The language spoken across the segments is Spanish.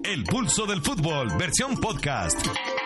El Pulso del Fútbol, versión podcast.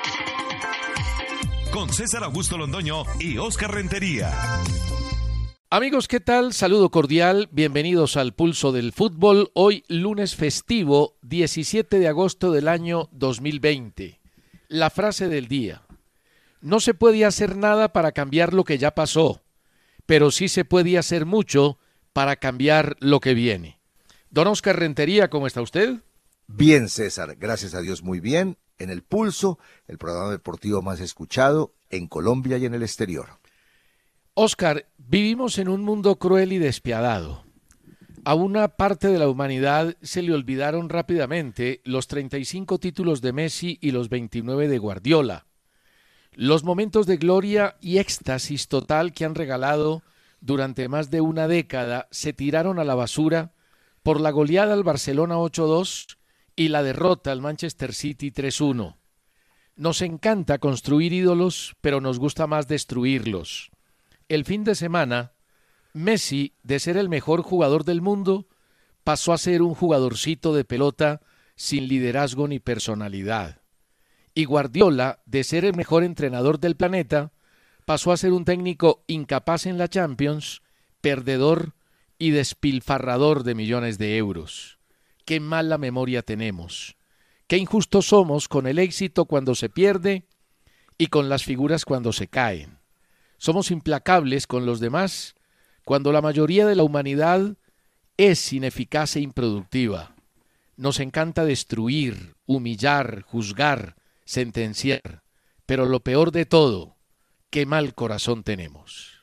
Con César Augusto Londoño y Óscar Rentería. Amigos, ¿qué tal? Saludo cordial, bienvenidos al Pulso del Fútbol. Hoy lunes festivo, 17 de agosto del año 2020. La frase del día: no se puede hacer nada para cambiar lo que ya pasó, pero sí se puede hacer mucho para cambiar lo que viene. Don Óscar Rentería, ¿cómo está usted? Bien, César, gracias a Dios muy bien. En El Pulso, el programa deportivo más escuchado en Colombia y en el exterior. Óscar, vivimos en un mundo cruel y despiadado. A una parte de la humanidad se le olvidaron rápidamente los 35 títulos de Messi y los 29 de Guardiola. Los momentos de gloria y éxtasis total que han regalado durante más de una década se tiraron a la basura por la goleada al Barcelona 8-2 y la derrota al Manchester City 3-1. Nos encanta construir ídolos, pero nos gusta más destruirlos. El fin de semana, Messi, de ser el mejor jugador del mundo, pasó a ser un jugadorcito de pelota sin liderazgo ni personalidad. Y Guardiola, de ser el mejor entrenador del planeta, pasó a ser un técnico incapaz en la Champions, perdedor y despilfarrador de millones de euros. Qué mala memoria tenemos. Qué injustos somos con el éxito cuando se pierde y con las figuras cuando se caen. Somos implacables con los demás cuando la mayoría de la humanidad es ineficaz e improductiva. Nos encanta destruir, humillar, juzgar, sentenciar. Pero lo peor de todo, qué mal corazón tenemos.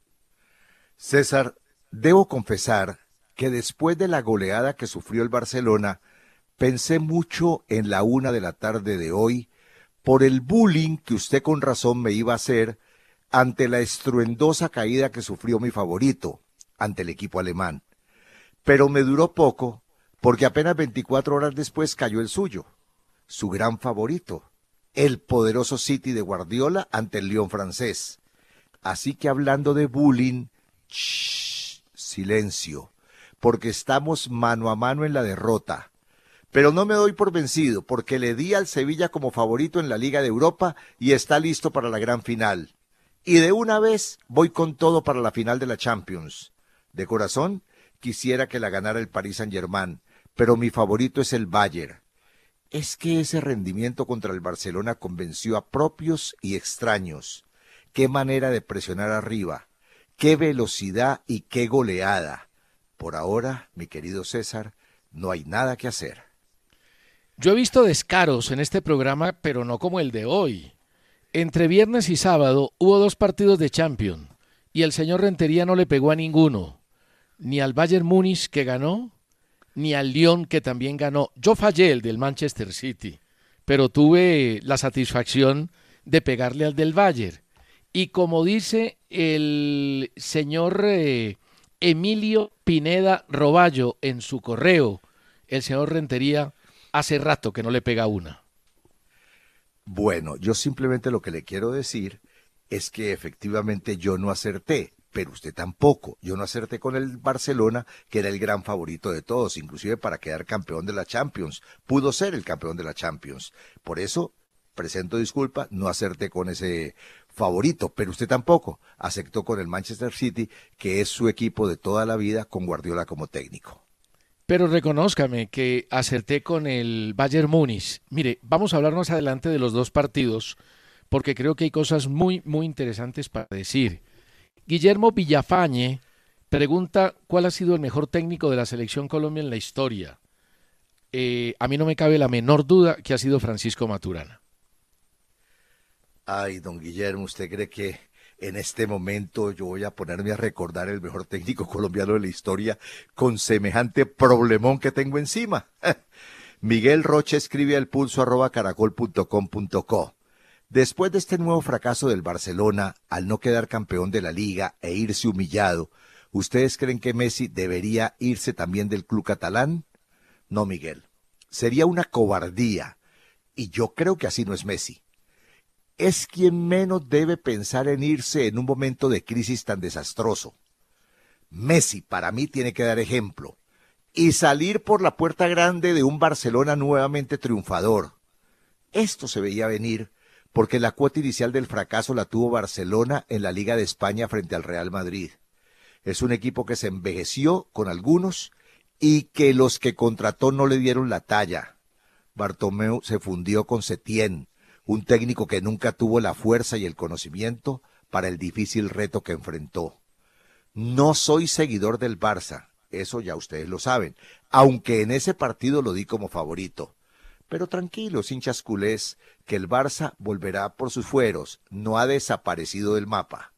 César, debo confesar que después de la goleada que sufrió el Barcelona, pensé mucho en la 1:00 de hoy por el bullying que usted con razón me iba a hacer ante la estruendosa caída que sufrió mi favorito ante el equipo alemán. Pero me duró poco porque apenas 24 horas después cayó el suyo, su gran favorito, el poderoso City de Guardiola ante el Lyon francés. Así que hablando de bullying, silencio, porque estamos mano a mano en la derrota. Pero no me doy por vencido, porque le di al Sevilla como favorito en la Liga de Europa y está listo para la gran final. Y de una vez voy con todo para la final de la Champions. De corazón, quisiera que la ganara el Paris Saint-Germain, pero mi favorito es el Bayern. Es que ese rendimiento contra el Barcelona convenció a propios y extraños. Qué manera de presionar arriba, qué velocidad y qué goleada. Por ahora, mi querido César, no hay nada que hacer. Yo he visto descaros en este programa, pero no como el de hoy. Entre viernes y sábado hubo 2 partidos de Champions y el señor Rentería no le pegó a ninguno, ni al Bayern Múnich que ganó, ni al Lyon que también ganó. Yo fallé el del Manchester City, pero tuve la satisfacción de pegarle al del Bayern. Y como dice el señor Emilio Pineda Roballo en su correo, el señor Rentería hace rato que no le pega una. Bueno, yo simplemente lo que le quiero decir es que efectivamente yo no acerté, pero usted tampoco. Yo no acerté con el Barcelona, que era el gran favorito de todos, inclusive para quedar campeón de la Champions. Pudo ser el campeón de la Champions. Por eso, presento disculpa, no acerté con ese favorito, pero usted tampoco aceptó con el Manchester City, que es su equipo de toda la vida con Guardiola como técnico. Pero reconózcame que acerté con el Bayern Múnich. Mire, vamos a hablar más adelante de los 2 partidos, porque creo que hay cosas muy, muy interesantes para decir. Guillermo Villafañe pregunta cuál ha sido el mejor técnico de la Selección Colombia en la historia. A mí no me cabe la menor duda que ha sido Francisco Maturana. Ay, don Guillermo, ¿usted cree que en este momento yo voy a ponerme a recordar el mejor técnico colombiano de la historia con semejante problemón que tengo encima? Miguel Rocha escribe al pulso@caracol.com.co. Después de este nuevo fracaso del Barcelona, al no quedar campeón de la Liga e irse humillado, ¿ustedes creen que Messi debería irse también del club catalán? No, Miguel. Sería una cobardía. Y yo creo que así no es Messi. Es quien menos debe pensar en irse en un momento de crisis tan desastroso. Messi, para mí, tiene que dar ejemplo. y salir por la puerta grande de un Barcelona nuevamente triunfador. Esto se veía venir porque la cuota inicial del fracaso la tuvo Barcelona en la Liga de España frente al Real Madrid. Es un equipo que se envejeció con algunos y que los que contrató no le dieron la talla. Bartomeu se fundió con Setién, un técnico que nunca tuvo la fuerza y el conocimiento para el difícil reto que enfrentó. No soy seguidor del Barça, eso ya ustedes lo saben, aunque en ese partido lo di como favorito. Pero tranquilos, hinchas culés, que el Barça volverá por sus fueros, no ha desaparecido del mapa.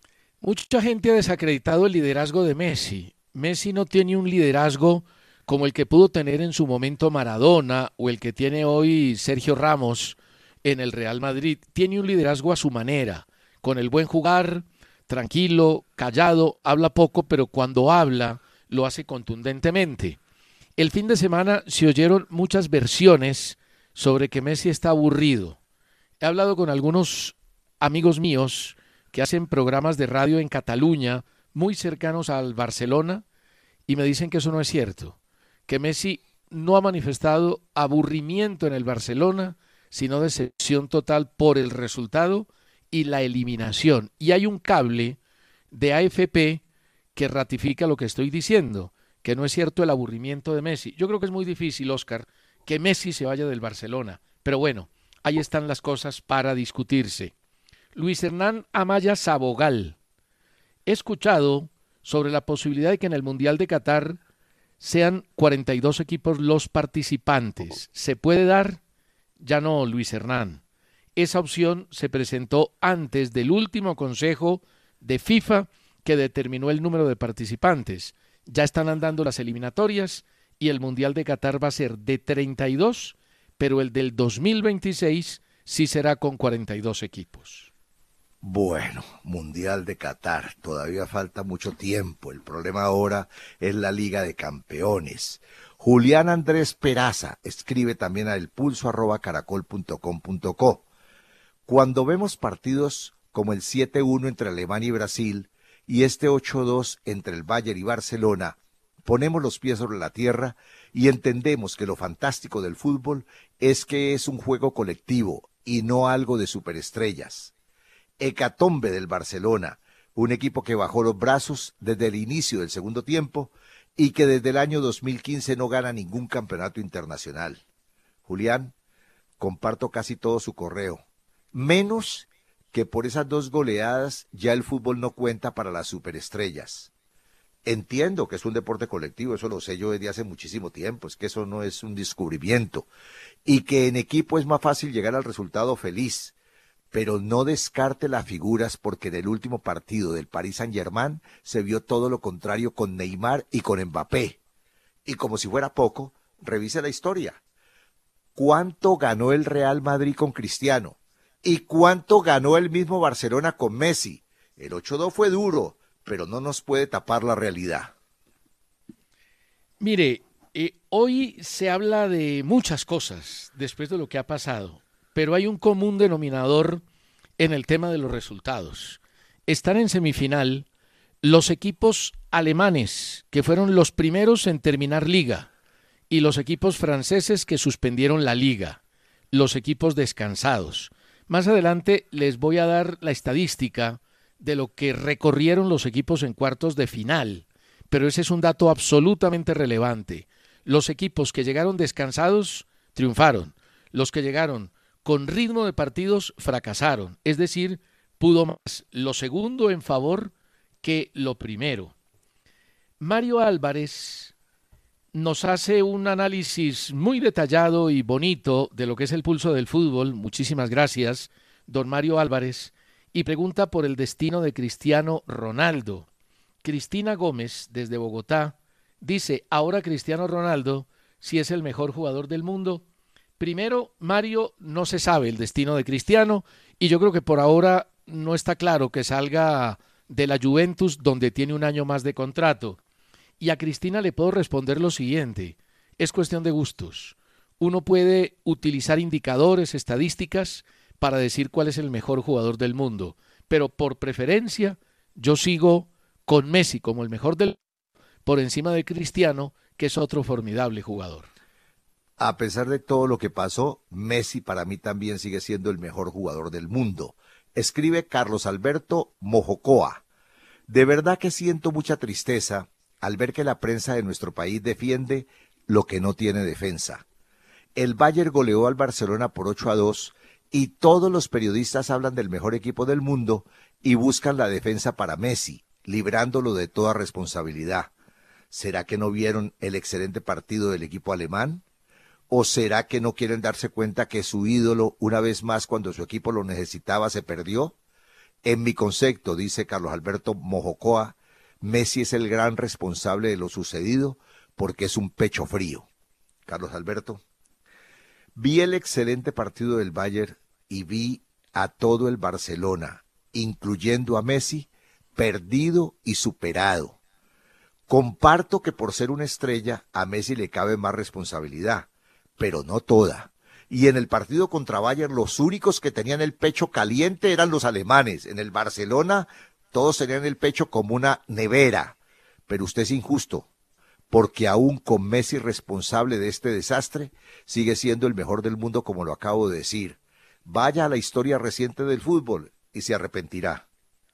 Mucha gente ha desacreditado el liderazgo de Messi. Messi no tiene un liderazgo como el que pudo tener en su momento Maradona o el que tiene hoy Sergio Ramos en el Real Madrid. Tiene un liderazgo a su manera, con el buen jugar, tranquilo, callado, habla poco, pero cuando habla lo hace contundentemente. El fin de semana se oyeron muchas versiones sobre que Messi está aburrido. He hablado con algunos amigos míos que hacen programas de radio en Cataluña, muy cercanos al Barcelona, y me dicen que eso no es cierto, que Messi no ha manifestado aburrimiento en el Barcelona, sino decepción total por el resultado y la eliminación. Y hay un cable de AFP que ratifica lo que estoy diciendo, que no es cierto el aburrimiento de Messi. Yo creo que es muy difícil, Oscar, que Messi se vaya del Barcelona, pero bueno, ahí están las cosas para discutirse. Luis Hernán Amaya Sabogal. He escuchado sobre la posibilidad de que en el Mundial de Qatar sean 42 equipos los participantes. ¿Se puede dar? Ya no, Luis Hernán. Esa opción se presentó antes del último consejo de FIFA que determinó el número de participantes. Ya están andando las eliminatorias y el Mundial de Qatar va a ser de 32, pero el del 2026 sí será con 42 equipos. Bueno, Mundial de Qatar, todavía falta mucho tiempo. El problema ahora es la Liga de Campeones. Julián Andrés Peraza escribe también a elpulso@caracol.com.co. Cuando vemos partidos como el 7-1 entre Alemania y Brasil y este 8-2 entre el Bayern y Barcelona, ponemos los pies sobre la tierra y entendemos que lo fantástico del fútbol es que es un juego colectivo y no algo de superestrellas. Hecatombe del Barcelona, un equipo que bajó los brazos desde el inicio del segundo tiempo y que desde el año 2015 no gana ningún campeonato internacional. Julián, comparto casi todo su correo, menos que por esas 2 goleadas ya el fútbol no cuenta para las superestrellas. Entiendo que es un deporte colectivo, eso lo sé yo desde hace muchísimo tiempo, es que eso no es un descubrimiento, y que en equipo es más fácil llegar al resultado feliz, pero no descarte las figuras porque en el último partido del Paris Saint-Germain se vio todo lo contrario con Neymar y con Mbappé. Y como si fuera poco, revise la historia. ¿Cuánto ganó el Real Madrid con Cristiano? ¿Y cuánto ganó el mismo Barcelona con Messi? El 8-2 fue duro, pero no nos puede tapar la realidad. Mire, hoy se habla de muchas cosas después de lo que ha pasado, pero hay un común denominador en el tema de los resultados. Están en semifinal los equipos alemanes, que fueron los primeros en terminar liga, y los equipos franceses que suspendieron la liga, los equipos descansados. Más adelante les voy a dar la estadística de lo que recorrieron los equipos en cuartos de final, pero ese es un dato absolutamente relevante. Los equipos que llegaron descansados triunfaron, los que llegaron con ritmo de partidos fracasaron, es decir, pudo más lo segundo en favor que lo primero. Mario Álvarez nos hace un análisis muy detallado y bonito de lo que es el pulso del fútbol. Muchísimas gracias, don Mario Álvarez, y pregunta por el destino de Cristiano Ronaldo. Cristina Gómez, desde Bogotá, dice, ahora Cristiano Ronaldo, si es el mejor jugador del mundo. Primero, Mario, no se sabe el destino de Cristiano y yo creo que por ahora no está claro que salga de la Juventus, donde tiene un año más de contrato. Y a Cristina le puedo responder lo siguiente, es cuestión de gustos. Uno puede utilizar indicadores, estadísticas, para decir cuál es el mejor jugador del mundo, pero por preferencia yo sigo con Messi como el mejor del mundo, por encima de Cristiano, que es otro formidable jugador. A pesar de todo lo que pasó, Messi para mí también sigue siendo el mejor jugador del mundo. Escribe Carlos Alberto Mojocoa. De verdad que siento mucha tristeza al ver que la prensa de nuestro país defiende lo que no tiene defensa. El Bayern goleó al Barcelona por 8-2 y todos los periodistas hablan del mejor equipo del mundo y buscan la defensa para Messi, librándolo de toda responsabilidad. ¿Será que no vieron el excelente partido del equipo alemán? ¿O será que no quieren darse cuenta que su ídolo, una vez más cuando su equipo lo necesitaba, se perdió? En mi concepto, dice Carlos Alberto Mojocoa, Messi es el gran responsable de lo sucedido porque es un pecho frío. Carlos Alberto. Vi el excelente partido del Bayern y vi a todo el Barcelona, incluyendo a Messi, perdido y superado. Comparto que por ser una estrella a Messi le cabe más responsabilidad, pero no toda. Y en el partido contra Bayern los únicos que tenían el pecho caliente eran los alemanes. En el Barcelona todos tenían el pecho como una nevera. Pero usted es injusto, porque aún con Messi responsable de este desastre, sigue siendo el mejor del mundo como lo acabo de decir. Vaya a la historia reciente del fútbol y se arrepentirá.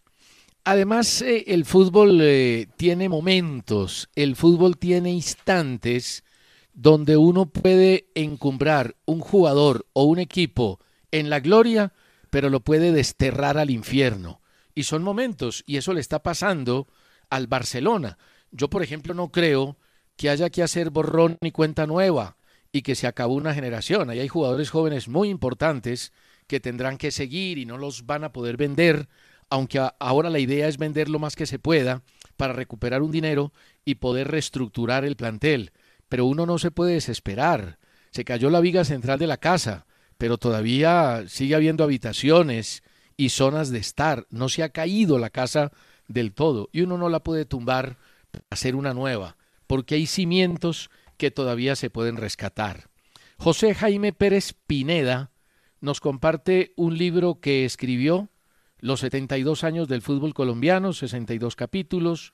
Además, el fútbol tiene momentos, el fútbol tiene instantes donde uno puede encumbrar un jugador o un equipo en la gloria, pero lo puede desterrar al infierno. Y son momentos, y eso le está pasando al Barcelona. Yo, por ejemplo, no creo que haya que hacer borrón ni cuenta nueva y que se acabó una generación. Ahí hay jugadores jóvenes muy importantes que tendrán que seguir y no los van a poder vender, aunque ahora la idea es vender lo más que se pueda para recuperar un dinero y poder reestructurar el plantel. Pero uno no se puede desesperar. Se cayó la viga central de la casa, pero todavía sigue habiendo habitaciones y zonas de estar. No se ha caído la casa del todo y uno no la puede tumbar para hacer una nueva, porque hay cimientos que todavía se pueden rescatar. José Jaime Pérez Pineda nos comparte un libro que escribió, Los 72 años del fútbol colombiano, 62 capítulos,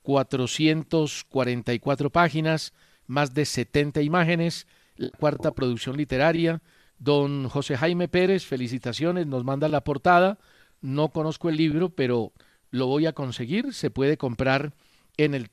444 páginas, más de 70 imágenes, la cuarta producción literaria. Don José Jaime Pérez, felicitaciones, nos manda la portada. No conozco el libro, pero lo voy a conseguir. Se puede comprar en el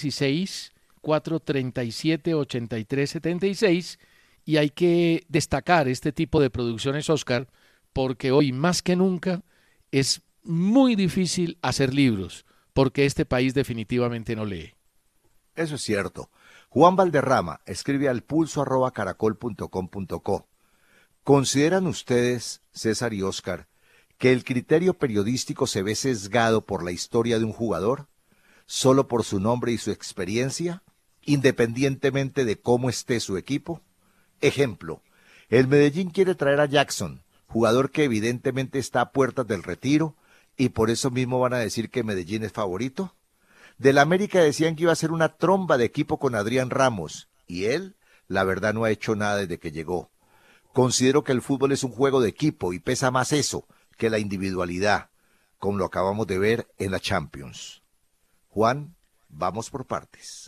316-437-8376 y hay que destacar este tipo de producciones, Oscar, porque hoy más que nunca es muy difícil hacer libros, porque este país definitivamente no lee. Eso es cierto. Juan Valderrama escribe al pulso@caracol.com.co. ¿Consideran ustedes, César y Óscar, que el criterio periodístico se ve sesgado por la historia de un jugador, solo por su nombre y su experiencia, independientemente de cómo esté su equipo? Ejemplo, el Medellín quiere traer a Jackson, jugador que evidentemente está a puertas del retiro, y por eso mismo van a decir que Medellín es favorito. Del América decían que iba a ser una tromba de equipo con Adrián Ramos, y él, la verdad, no ha hecho nada desde que llegó. Considero que el fútbol es un juego de equipo y pesa más eso que la individualidad, como lo acabamos de ver en la Champions. Juan, vamos por partes.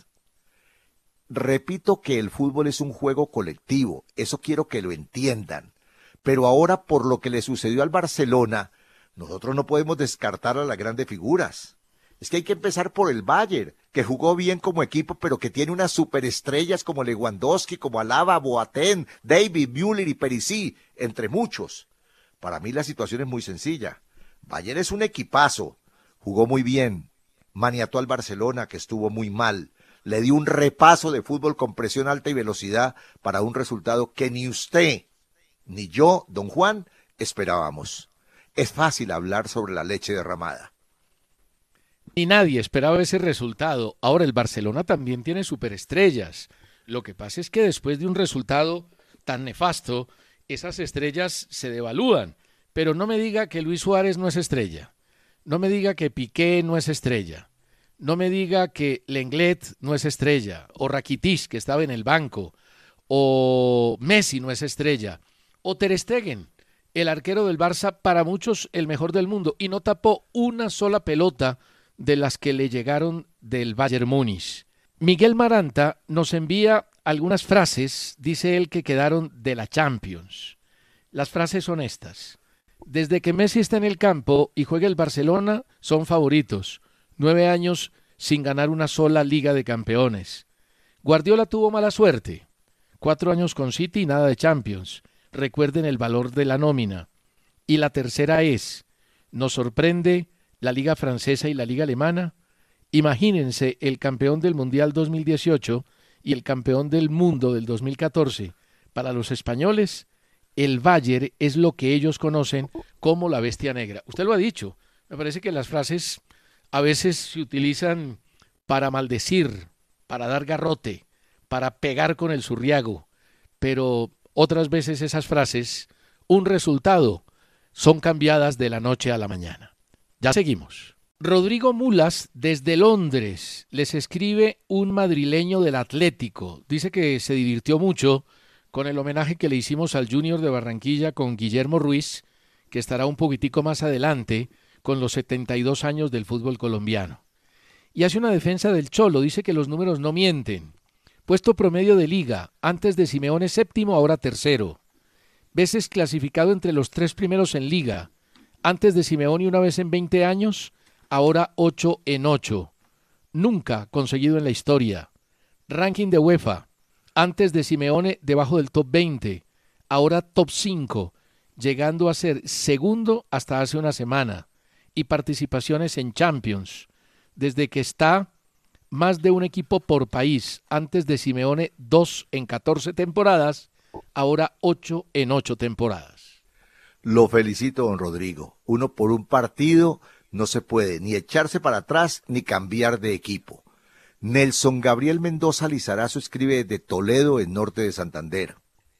Repito que el fútbol es un juego colectivo, eso quiero que lo entiendan. Pero ahora, por lo que le sucedió al Barcelona, nosotros no podemos descartar a las grandes figuras. Es que hay que empezar por el Bayern, que jugó bien como equipo, pero que tiene unas superestrellas como Lewandowski, como Alaba, Boateng, David, Müller y Perisic, entre muchos. Para mí la situación es muy sencilla. Bayern es un equipazo, jugó muy bien, maniató al Barcelona, que estuvo muy mal, le dio un repaso de fútbol con presión alta y velocidad para un resultado que ni usted, ni yo, don Juan, esperábamos. Es fácil hablar sobre la leche derramada. Ni nadie esperaba ese resultado. Ahora el Barcelona también tiene superestrellas. Lo que pasa es que después de un resultado tan nefasto, esas estrellas se devalúan. Pero no me diga que Luis Suárez no es estrella. No me diga que Piqué no es estrella. No me diga que Lenglet no es estrella. O Rakitic, que estaba en el banco. O Messi no es estrella. O Ter Stegen, el arquero del Barça, para muchos el mejor del mundo. Y no tapó una sola pelota de las que le llegaron del Bayern Múnich. Miguel Maranta nos envía algunas frases, dice él, que quedaron de la Champions. Las frases son estas. Desde que Messi está en el campo y juega el Barcelona, son favoritos. 9 años sin ganar una sola Liga de Campeones. Guardiola tuvo mala suerte. 4 años con City y nada de Champions. Recuerden el valor de la nómina. Y la tercera es, nos sorprende la Liga Francesa y la Liga Alemana. Imagínense el campeón del Mundial 2018 y el campeón del mundo del 2014. Para los españoles, el Bayern es lo que ellos conocen como la bestia negra. Usted lo ha dicho. Me parece que las frases a veces se utilizan para maldecir, para dar garrote, para pegar con el zurriago. Pero otras veces esas frases, un resultado, son cambiadas de la noche a la mañana. Ya seguimos. Rodrigo Mulas, desde Londres, les escribe un madrileño del Atlético. Dice que se divirtió mucho con el homenaje que le hicimos al Junior de Barranquilla con Guillermo Ruiz, que estará un poquitico más adelante con los 72 años del fútbol colombiano. Y hace una defensa del Cholo, dice que los números no mienten. Puesto promedio de liga, antes de Simeone séptimo, ahora tercero. Veces clasificado entre los 3 primeros en liga, antes de Simeone una vez en 20 años, ahora 8 en 8. Nunca conseguido en la historia. Ranking de UEFA, antes de Simeone debajo del top 20, ahora top 5, llegando a ser segundo hasta hace una semana. Y participaciones en Champions, desde que está más de un equipo por país, antes de Simeone 2 en 14 temporadas, ahora 8 en 8 temporadas. Lo felicito, don Rodrigo. Uno por un partido no se puede ni echarse para atrás ni cambiar de equipo. Nelson Gabriel Mendoza Lizarazo escribe desde Toledo, en norte de Santander.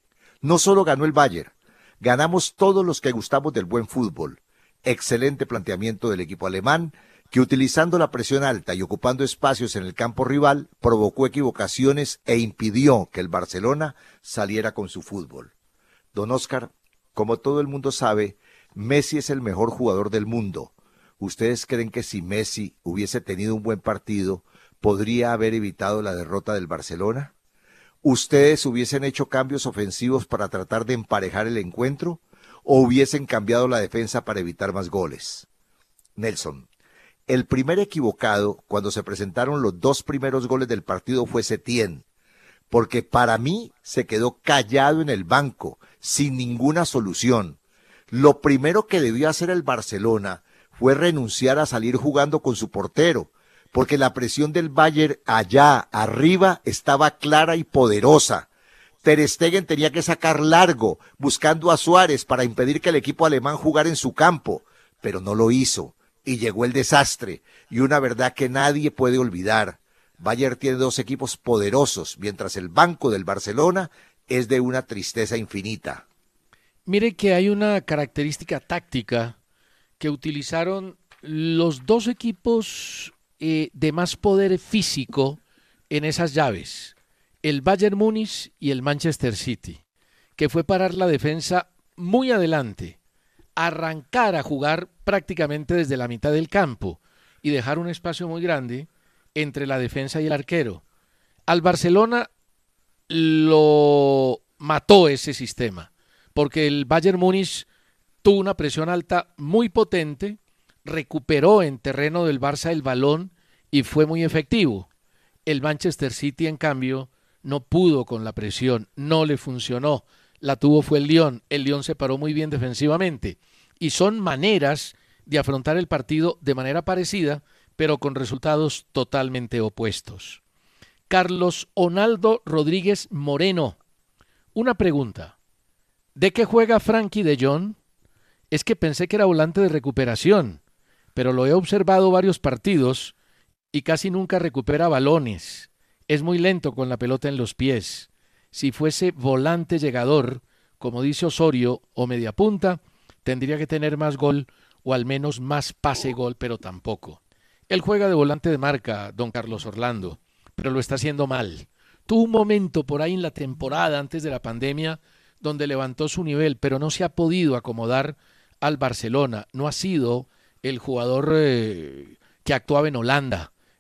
No solo ganó el Bayern, ganamos todos los que gustamos del buen fútbol. Excelente planteamiento del equipo alemán, que utilizando la presión alta y ocupando espacios en el campo rival, provocó equivocaciones e impidió que el Barcelona saliera con su fútbol. Don Oscar, como todo el mundo sabe, Messi es el mejor jugador del mundo. ¿Ustedes creen que si Messi hubiese tenido un buen partido, podría haber evitado la derrota del Barcelona? ¿Ustedes hubiesen hecho cambios ofensivos para tratar de emparejar el encuentro? ¿O hubiesen cambiado la defensa para evitar más goles? Nelson, el primer equivocado cuando se presentaron los 2 primeros goles del partido fue Setién, porque para mí se quedó callado en el banco, sin ninguna solución. Lo primero que debió hacer el Barcelona fue renunciar a salir jugando con su portero, porque la presión del Bayern allá arriba estaba clara y poderosa. Ter Stegen tenía que sacar largo, buscando a Suárez para impedir que el equipo alemán jugara en su campo, pero no lo hizo, y llegó el desastre, y una verdad que nadie puede olvidar. Bayern tiene 2 equipos poderosos, mientras el banco del Barcelona es de una tristeza infinita. Mire que hay una característica táctica que utilizaron los 2 equipos de más poder físico en esas llaves. El Bayern Múnich y el Manchester City, que fue parar la defensa muy adelante, arrancar a jugar prácticamente desde la mitad del campo y dejar un espacio muy grande entre la defensa y el arquero. Al Barcelona lo mató ese sistema, porque el Bayern Múnich tuvo una presión alta muy potente, recuperó en terreno del Barça el balón y fue muy efectivo. El Manchester City, en cambio, no pudo con la presión, no le funcionó. La tuvo fue el Lyon se paró muy bien defensivamente. Y son maneras de afrontar el partido de manera parecida, pero con resultados totalmente opuestos. Carlos Onaldo Rodríguez Moreno. Una pregunta. ¿De qué juega Frankie de Jong? Es que pensé que era volante de recuperación, pero lo he observado varios partidos y casi nunca recupera balones. Es muy lento con la pelota en los pies. Si fuese volante llegador, como dice Osorio, o mediapunta, tendría que tener más gol o al menos más pase-gol, pero tampoco. Él juega de volante de marca, don Carlos Orlando, pero lo está haciendo mal. Tuvo un momento por ahí en la temporada antes de la pandemia donde levantó su nivel, pero no se ha podido acomodar al Barcelona. No ha sido el jugador que actuaba en Holanda,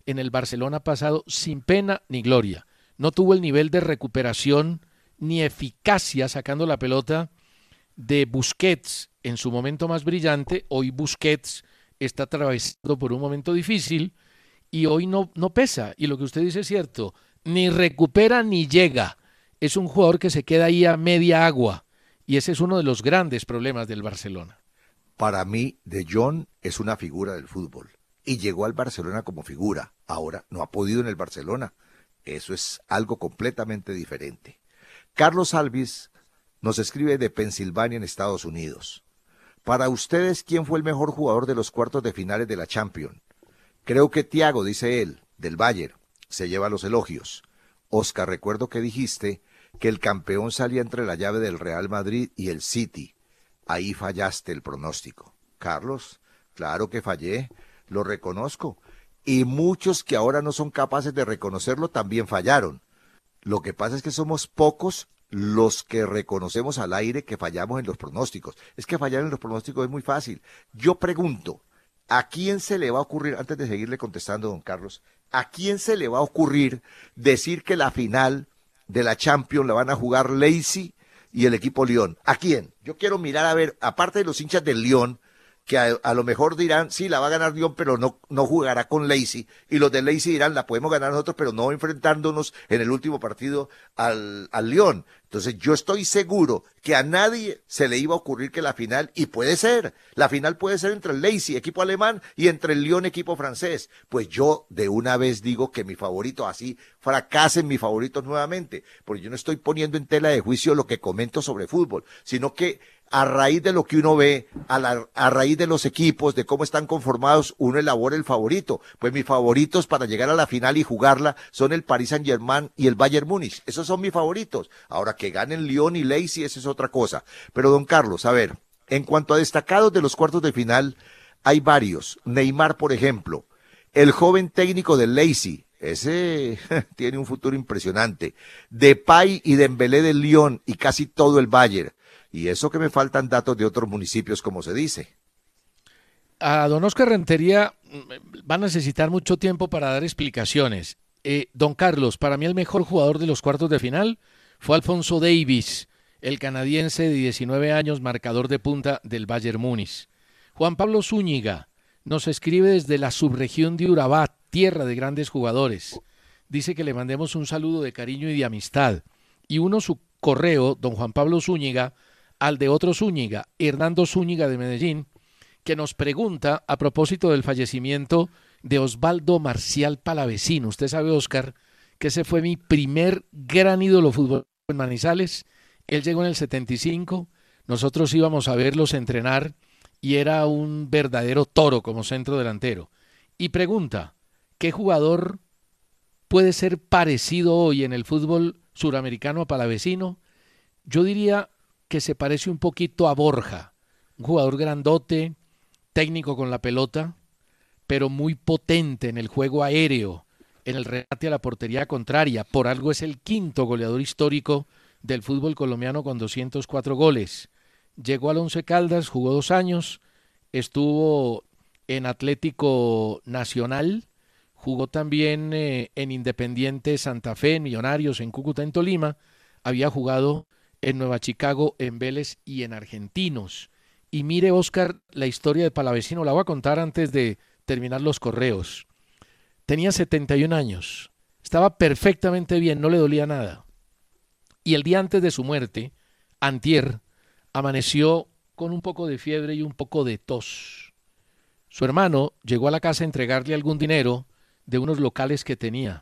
en el Barcelona pasado sin pena ni gloria. No tuvo el nivel de recuperación ni eficacia sacando la pelota de Busquets en su momento más brillante. Hoy Busquets está atravesando por un momento difícil y hoy no pesa. Y lo que usted dice es cierto, ni recupera ni llega. Es un jugador que se queda ahí a media agua y ese es uno de los grandes problemas del Barcelona. Para mí, De Jong es una figura del fútbol y llegó al Barcelona como figura. Ahora no ha podido en el Barcelona. Eso es algo completamente diferente. Carlos Alvis nos escribe de Pensilvania, en Estados Unidos. Para ustedes, ¿quién fue el mejor jugador de los cuartos de finales de la Champions? Creo que Thiago, dice él, del Bayern, se lleva los elogios. Oscar, recuerdo que dijiste que el campeón salía entre la llave del Real Madrid y el City. Ahí fallaste el pronóstico. Carlos, claro que fallé, lo reconozco. Y muchos que ahora no son capaces de reconocerlo también fallaron. Lo que pasa es que somos pocos los que reconocemos al aire que fallamos en los pronósticos. Es que fallar en los pronósticos es muy fácil. Yo pregunto, ¿a quién se le va a ocurrir, antes de seguirle contestando, don Carlos, a quién se le va a ocurrir decir que la final de la Champions la van a jugar Leipzig y el equipo Lyon? ¿A quién? Yo quiero mirar a ver, aparte de los hinchas del Lyon, que a lo mejor dirán, sí, la va a ganar Lyon, pero no jugará con Leipzig, y los de Leipzig dirán, la podemos ganar nosotros, pero no enfrentándonos en el último partido al Lyon. Entonces yo estoy seguro que a nadie se le iba a ocurrir que la final, y la final puede ser entre el Leipzig, equipo alemán, y entre el Lyon, equipo francés. Pues yo de una vez digo que mi favorito, así fracasen mis favoritos nuevamente, porque yo no estoy poniendo en tela de juicio lo que comento sobre fútbol, sino que a raíz de lo que uno ve, a raíz de los equipos, de cómo están conformados, uno elabora el favorito. Pues mis favoritos para llegar a la final y jugarla son el Paris Saint-Germain y el Bayern Múnich. Esos son mis favoritos. Ahora, que ganen Lyon y Leipzig, eso es otra cosa. Pero don Carlos, a ver, en cuanto a destacados de los cuartos de final, hay varios. Neymar, por ejemplo, el joven técnico del Leipzig, ese tiene un futuro impresionante. Depay y Dembélé del Lyon y casi todo el Bayern. Y eso que me faltan datos de otros municipios, como se dice. A don Oscar Rentería va a necesitar mucho tiempo para dar explicaciones. Don Carlos, para mí el mejor jugador de los cuartos de final fue Alphonso Davies, el canadiense de 19 años, marcador de punta del Bayern Múnich. Juan Pablo Zúñiga nos escribe desde la subregión de Urabá, tierra de grandes jugadores. Dice que le mandemos un saludo de cariño y de amistad. Y uno su correo, don Juan Pablo Zúñiga, al de otro Zúñiga, Hernando Zúñiga de Medellín, que nos pregunta a propósito del fallecimiento de Osvaldo Marcial Palavecino. Usted sabe, Oscar, que ese fue mi primer gran ídolo futbolístico en Manizales. Él llegó en el 75, nosotros íbamos a verlos entrenar y era un verdadero toro como centro delantero. Y pregunta, ¿qué jugador puede ser parecido hoy en el fútbol suramericano a Palavecino? Yo diría que se parece un poquito a Borja, un jugador grandote, técnico con la pelota, pero muy potente en el juego aéreo, en el remate a la portería contraria. Por algo es el quinto goleador histórico del fútbol colombiano con 204 goles. Llegó al Once Caldas, jugó 2 años, estuvo en Atlético Nacional, jugó también en Independiente Santa Fe, en Millonarios, en Cúcuta, en Tolima, había jugado en Nueva Chicago, en Vélez y en Argentinos. Y mire, Oscar, la historia de Palavecino, la voy a contar antes de terminar los correos. Tenía 71 años, estaba perfectamente bien, no le dolía nada. Y el día antes de su muerte, antier, amaneció con un poco de fiebre y un poco de tos. Su hermano llegó a la casa a entregarle algún dinero de unos locales que tenía.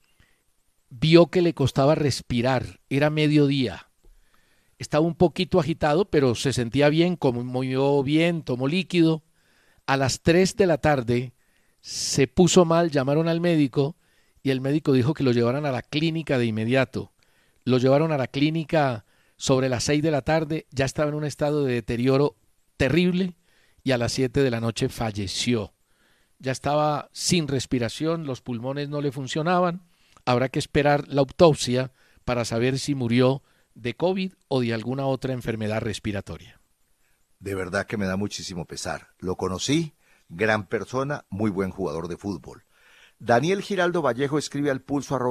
Vio que le costaba respirar, era mediodía. Estaba un poquito agitado, pero se sentía bien, comió bien, tomó líquido. A las 3 de la tarde se puso mal, llamaron al médico y el médico dijo que lo llevaran a la clínica de inmediato. Lo llevaron a la clínica sobre las 6 de la tarde, ya estaba en un estado de deterioro terrible y a las 7 de la noche falleció. Ya estaba sin respiración, los pulmones no le funcionaban. Habrá que esperar la autopsia para saber si murió de COVID o de alguna otra enfermedad respiratoria. De verdad que me da muchísimo pesar. Lo conocí, gran persona, muy buen jugador de fútbol. Daniel Giraldo Vallejo escribe al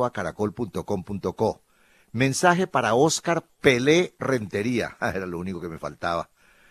pulso@caracol.com.co. Mensaje para Óscar Pelé Rentería. Era lo único que me faltaba.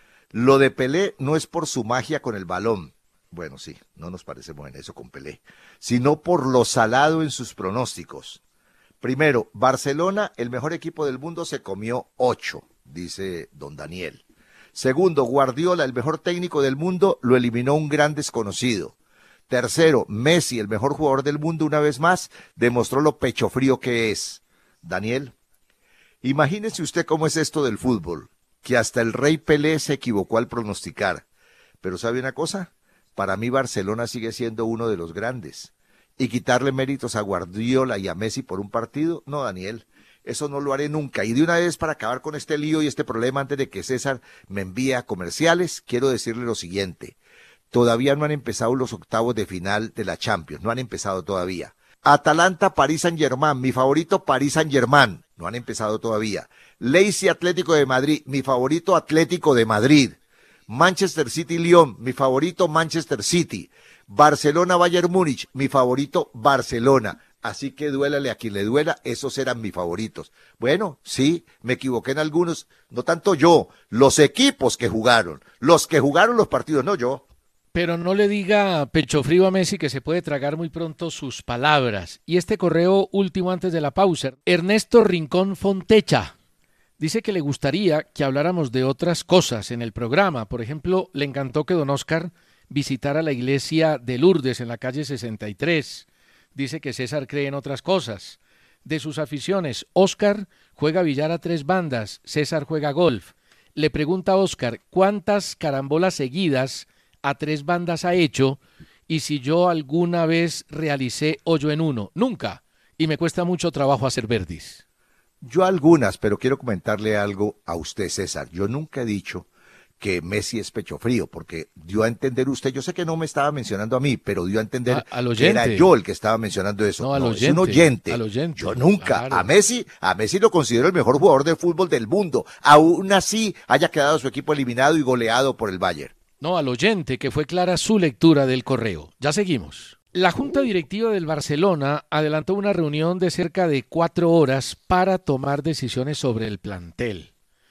Lo de Pelé no es por su magia con el balón. Bueno, sí, no nos parecemos en eso con Pelé, sino por lo salado en sus pronósticos. Primero, Barcelona, el mejor equipo del mundo, se comió 8, dice don Daniel. Segundo, Guardiola, el mejor técnico del mundo, lo eliminó un gran desconocido. Tercero, Messi, el mejor jugador del mundo, una vez más, demostró lo pecho frío que es. Daniel, imagínese usted cómo es esto del fútbol, que hasta el rey Pelé se equivocó al pronosticar. Pero ¿sabe una cosa? Para mí Barcelona sigue siendo uno de los grandes. ¿Y quitarle méritos a Guardiola y a Messi por un partido? No, Daniel, eso no lo haré nunca. Y de una vez, para acabar con este lío y este problema, antes de que César me envíe a comerciales, quiero decirle lo siguiente. Todavía no han empezado los octavos de final de la Champions, no han empezado todavía. Atalanta, París Saint-Germain, mi favorito París Saint-Germain, no han empezado todavía. Leipzig, Atlético de Madrid, mi favorito Atlético de Madrid. Manchester City, Lyon, mi favorito Manchester City. Barcelona, Bayern Múnich, mi favorito Barcelona. Así que duélale a quien le duela, esos eran mis favoritos. Bueno, sí, me equivoqué en algunos, no tanto yo, los equipos que jugaron los partidos, no yo. Pero no le diga pecho frío a Messi, que se puede tragar muy pronto sus palabras. Y este correo último antes de la pausa. Ernesto Rincón Fontecha dice que le gustaría que habláramos de otras cosas en el programa. Por ejemplo, le encantó que don Óscar visitara la iglesia de Lourdes en la calle 63. Dice que César cree en otras cosas. De sus aficiones, Óscar juega billar a 3 bandas, César juega golf. Le pregunta a Óscar cuántas carambolas seguidas a 3 bandas ha hecho y si yo alguna vez realicé hoyo en 1. Nunca. Y me cuesta mucho trabajo hacer verdis. Yo algunas, pero quiero comentarle algo a usted, César. Yo nunca he dicho que Messi es pecho frío, porque dio a entender usted, yo sé que no me estaba mencionando a mí, pero dio a entender que era yo el que estaba mencionando eso. No, es un oyente. Yo nunca, claro. a Messi lo considero el mejor jugador de fútbol del mundo. Aún así haya quedado su equipo eliminado y goleado por el Bayern. No, al oyente, que fue clara su lectura del correo. Ya seguimos. La Junta Directiva del Barcelona adelantó una reunión de cerca de 4 horas para tomar decisiones sobre el plantel.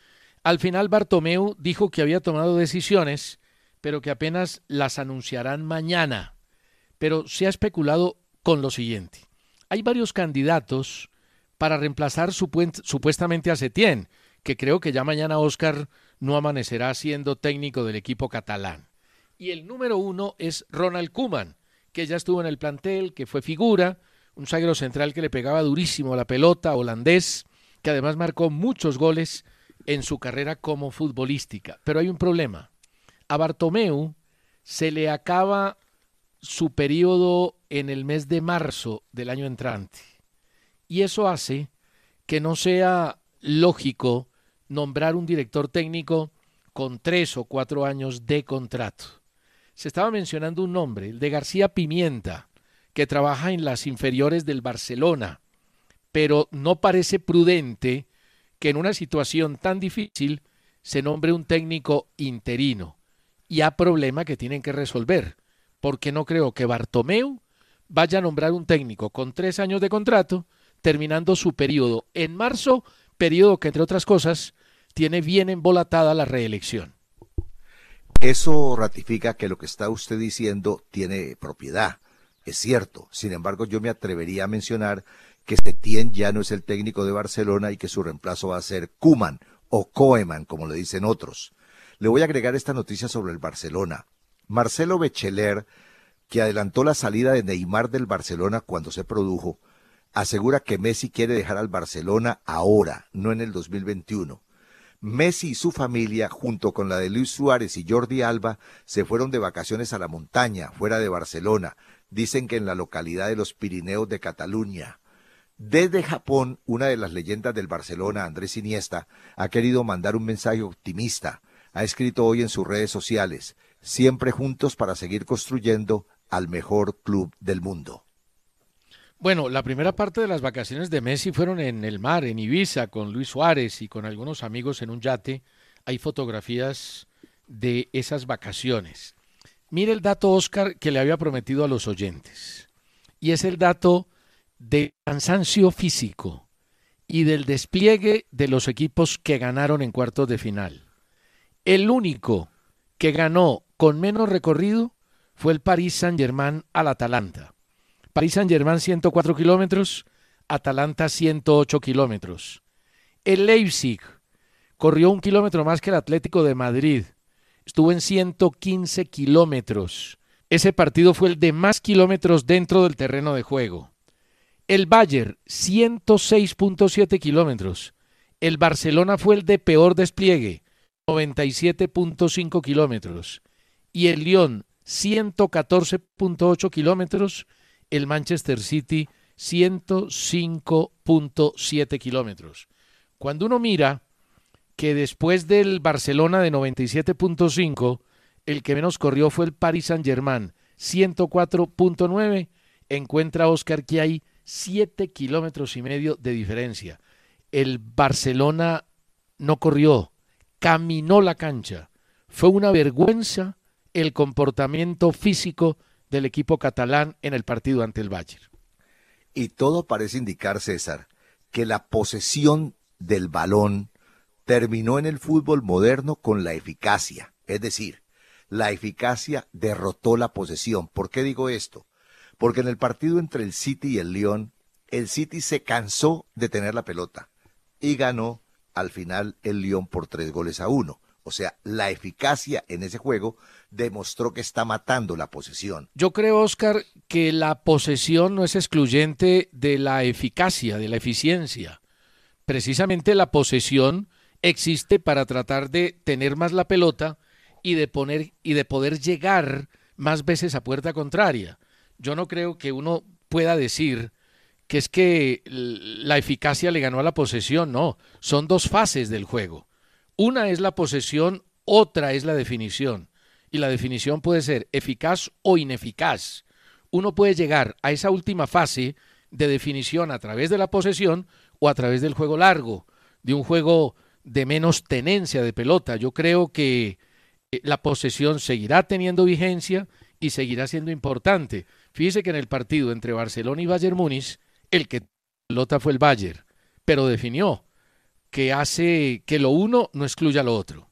Al final Bartomeu dijo que había tomado decisiones, pero que apenas las anunciarán mañana. Pero se ha especulado con lo siguiente. Hay varios candidatos para reemplazar supuestamente a Setién, que creo que ya mañana Óscar no amanecerá siendo técnico del equipo catalán. Y el número 1 es Ronald Koeman, que ya estuvo en el plantel, que fue figura, un zaguero central que le pegaba durísimo a la pelota, holandés, que además marcó muchos goles en su carrera como futbolística. Pero hay un problema. A Bartomeu se le acaba su periodo en el mes de marzo del año entrante. Y eso hace que no sea lógico nombrar un director técnico con 3 o 4 años de contrato. Se estaba mencionando un nombre, el de García Pimienta, que trabaja en las inferiores del Barcelona, pero no parece prudente que en una situación tan difícil se nombre un técnico interino. Y hay problema que tienen que resolver, porque no creo que Bartomeu vaya a nombrar un técnico con 3 años de contrato, terminando su periodo en marzo, periodo que, entre otras cosas, tiene bien embolatada la reelección. Eso ratifica que lo que está usted diciendo tiene propiedad. Es cierto. Sin embargo, yo me atrevería a mencionar que Setién ya no es el técnico de Barcelona y que su reemplazo va a ser Koeman o Koeman, como le dicen otros. Le voy a agregar esta noticia sobre el Barcelona. Marcelo Becheler, que adelantó la salida de Neymar del Barcelona cuando se produjo, asegura que Messi quiere dejar al Barcelona ahora, no en el 2021. Messi y su familia, junto con la de Luis Suárez y Jordi Alba, se fueron de vacaciones a la montaña, fuera de Barcelona, dicen que en la localidad de los Pirineos de Cataluña. Desde Japón, una de las leyendas del Barcelona, Andrés Iniesta, ha querido mandar un mensaje optimista. Ha escrito hoy en sus redes sociales, siempre juntos para seguir construyendo al mejor club del mundo. Bueno, la primera parte de las vacaciones de Messi fueron en el mar, en Ibiza, con Luis Suárez y con algunos amigos en un yate. Hay fotografías de esas vacaciones. Mire el dato, Óscar, que le había prometido a los oyentes. y es el dato de cansancio físico y del despliegue de los equipos que ganaron en cuartos de final. El único que ganó con menos recorrido fue el Paris Saint-Germain al Atalanta. Paris Saint-Germain 104 kilómetros, Atalanta 108 kilómetros. El Leipzig corrió 1 kilómetro más que el Atlético de Madrid, estuvo en 115 kilómetros. Ese partido fue el de más kilómetros dentro del terreno de juego. El Bayern, 106.7 kilómetros. El Barcelona fue el de peor despliegue, 97.5 kilómetros. Y el Lyon, 114.8 kilómetros. El Manchester City, 105.7 kilómetros. Cuando uno mira que después del Barcelona de 97.5, el que menos corrió fue el Paris Saint-Germain, 104.9, encuentra Oscar que hay 7 kilómetros y medio de diferencia. El Barcelona no corrió, caminó la cancha. Fue una vergüenza el comportamiento físico del equipo catalán en el partido ante el Bayern. Y todo parece indicar, César, que la posesión del balón terminó en el fútbol moderno con la eficacia. Es decir, la eficacia derrotó la posesión. ¿Por qué digo esto? Porque en el partido entre el City y el Lyon, el City se cansó de tener la pelota y ganó al final el Lyon por 3-1. O sea, la eficacia en ese juego demostró que está matando la posesión. Yo creo, Oscar, que la posesión no es excluyente de la eficacia, de la eficiencia. Precisamente la posesión existe para tratar de tener más la pelota y de poder llegar más veces a puerta contraria. Yo no creo que uno pueda decir que es que la eficacia le ganó a la posesión, no, son dos fases del juego. Una es la posesión, otra es la definición, y la definición puede ser eficaz o ineficaz. Uno puede llegar a esa última fase de definición a través de la posesión o a través del juego largo, de un juego de menos tenencia de pelota. Yo creo que la posesión seguirá teniendo vigencia y seguirá siendo importante. Fíjese que en el partido entre Barcelona y Bayern Múnich, el que pelota fue el Bayern, pero definió, que hace que lo uno no excluya lo otro.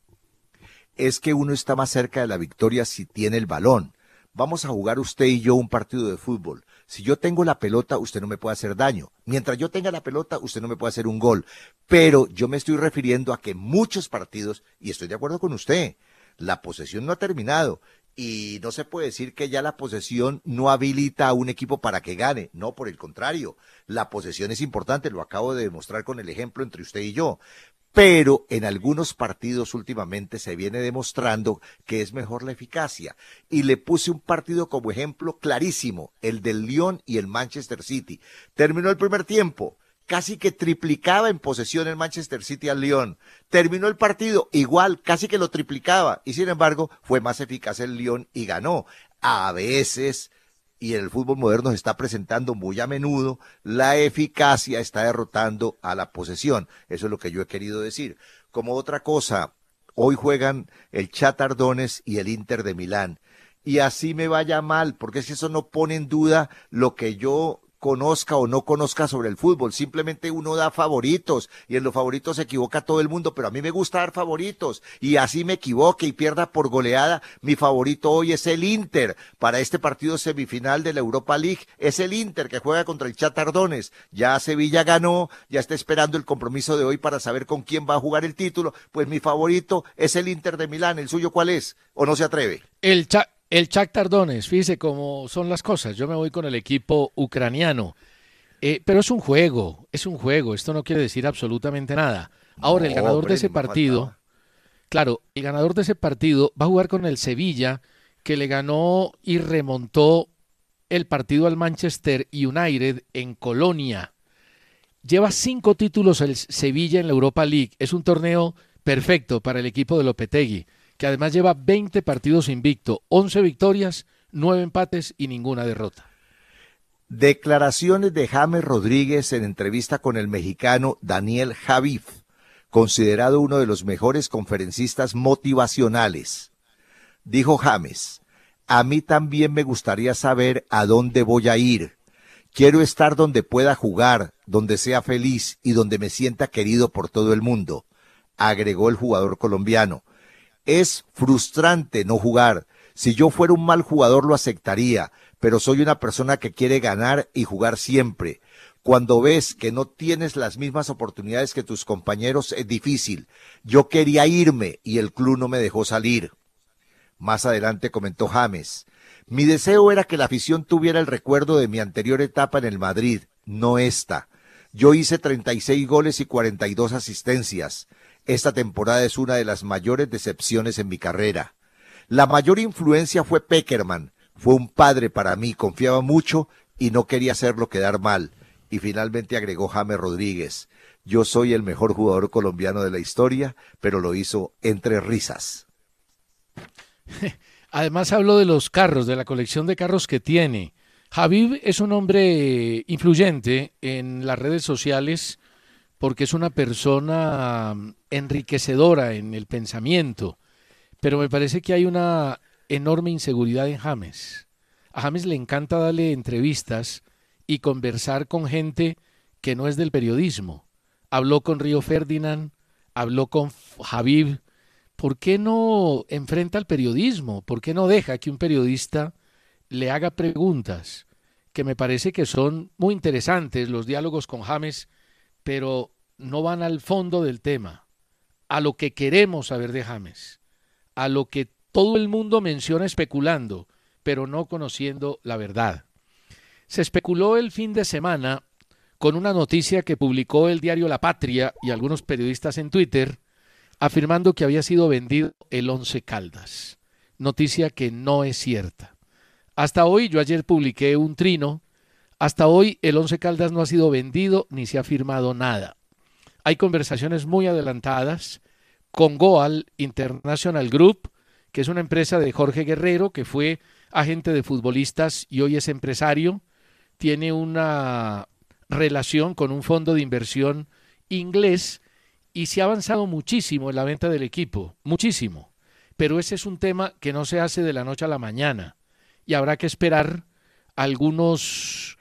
Es que uno está más cerca de la victoria si tiene el balón. Vamos a jugar usted y yo un partido de fútbol. Si yo tengo la pelota, usted no me puede hacer daño. Mientras yo tenga la pelota, usted no me puede hacer un gol. Pero yo me estoy refiriendo a que muchos partidos, y estoy de acuerdo con usted, la posesión no ha terminado. Y no se puede decir que ya la posesión no habilita a un equipo para que gane. No, por el contrario. La posesión es importante, lo acabo de demostrar con el ejemplo entre usted y yo. Pero en algunos partidos últimamente se viene demostrando que es mejor la eficacia. Y le puse un partido como ejemplo clarísimo, el del Lyon y el Manchester City. Terminó el primer tiempo, casi que triplicaba en posesión el Manchester City al Lyon. Terminó el partido, igual, casi que lo triplicaba. Y sin embargo, fue más eficaz el Lyon y ganó. A veces, y en el fútbol moderno se está presentando muy a menudo, la eficacia está derrotando a la posesión. Eso es lo que yo he querido decir. Como otra cosa, hoy juegan el Shakhtar Donetsk y el Inter de Milán. Y así me vaya mal, porque es que eso no pone en duda lo que yo conozca o no conozca sobre el fútbol, simplemente uno da favoritos y en los favoritos se equivoca todo el mundo, pero a mí me gusta dar favoritos y así me equivoque y pierda por goleada, mi favorito hoy es el Inter, para este partido semifinal de la Europa League, es el Inter que juega contra el Shakhtar Donetsk, ya Sevilla ganó, ya está esperando el compromiso de hoy para saber con quién va a jugar el título, pues mi favorito es el Inter de Milán, ¿el suyo cuál es? ¿O no se atreve? El Shakhtar Donetsk, fíjese cómo son las cosas. Yo me voy con el equipo ucraniano. Pero es un juego, esto no quiere decir absolutamente nada. Ahora, el ganador de ese partido, claro, el ganador de ese partido va a jugar con el Sevilla, que le ganó y remontó el partido al Manchester United en Colonia. Lleva 5 títulos el Sevilla en la Europa League. Es un torneo perfecto para el equipo de Lopetegui, que además lleva 20 partidos invicto, 11 victorias, 9 empates y ninguna derrota. Declaraciones de James Rodríguez en entrevista con el mexicano Daniel Javif, considerado uno de los mejores conferencistas motivacionales. Dijo James: a mí también me gustaría saber a dónde voy a ir. Quiero estar donde pueda jugar, donde sea feliz y donde me sienta querido por todo el mundo, agregó el jugador colombiano. Es frustrante no jugar. Si yo fuera un mal jugador lo aceptaría, pero soy una persona que quiere ganar y jugar siempre. Cuando ves que no tienes las mismas oportunidades que tus compañeros es difícil. Yo quería irme y el club no me dejó salir. Más adelante comentó James: mi deseo era que la afición tuviera el recuerdo de mi anterior etapa en el Madrid, no esta. Yo hice 36 goles y 42 asistencias. Esta temporada es una de las mayores decepciones en mi carrera. La mayor influencia fue Pekerman. Fue un padre para mí, confiaba mucho y no quería hacerlo quedar mal. Y finalmente agregó James Rodríguez: yo soy el mejor jugador colombiano de la historia, pero lo hizo entre risas. Además habló de los carros, de la colección de carros que tiene. Habib es un hombre influyente en las redes sociales porque es una persona enriquecedora en el pensamiento, pero me parece que hay una enorme inseguridad en James. A James le encanta darle entrevistas y conversar con gente que no es del periodismo. Habló con Río Ferdinand, habló con Habib. ¿Por qué no enfrenta al periodismo? ¿Por qué no deja que un periodista le haga preguntas? Que me parece que son muy interesantes los diálogos con James, pero no van al fondo del tema, a lo que queremos saber de James, a lo que todo el mundo menciona especulando, pero no conociendo la verdad. Se especuló el fin de semana con una noticia que publicó el diario La Patria y algunos periodistas en Twitter, afirmando que había sido vendido el Once Caldas, noticia que no es cierta. Hasta hoy, yo ayer publiqué un trino, hasta hoy el Once Caldas no ha sido vendido ni se ha firmado nada. Hay conversaciones muy adelantadas con Goal International Group, que es una empresa de Jorge Guerrero, que fue agente de futbolistas y hoy es empresario. Tiene una relación con un fondo de inversión inglés y se ha avanzado muchísimo en la venta del equipo, muchísimo. Pero ese es un tema que no se hace de la noche a la mañana y habrá que esperar algunos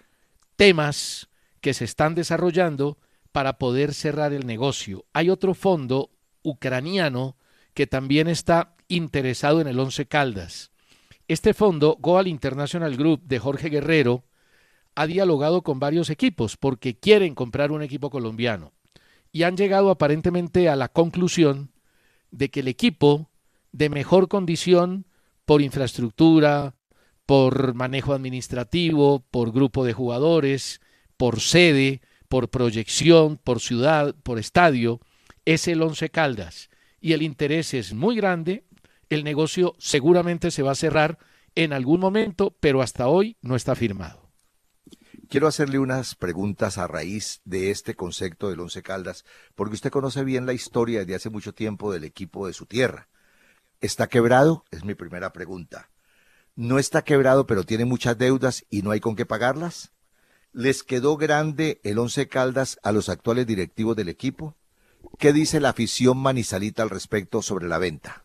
temas que se están desarrollando para poder cerrar el negocio. Hay otro fondo ucraniano que también está interesado en el Once Caldas. Este fondo, Goal International Group de Jorge Guerrero, ha dialogado con varios equipos porque quieren comprar un equipo colombiano y han llegado aparentemente a la conclusión de que el equipo de mejor condición por infraestructura, por manejo administrativo, por grupo de jugadores, por sede, por proyección, por ciudad, por estadio, es el Once Caldas y el interés es muy grande. El negocio seguramente se va a cerrar en algún momento, pero hasta hoy no está firmado. Quiero hacerle unas preguntas a raíz de este concepto del Once Caldas, porque usted conoce bien la historia desde hace mucho tiempo del equipo de su tierra. ¿Está quebrado? Es mi primera pregunta. ¿No está quebrado, pero tiene muchas deudas y no hay con qué pagarlas? ¿Les quedó grande el Once Caldas a los actuales directivos del equipo? ¿Qué dice la afición manizalita al respecto sobre la venta?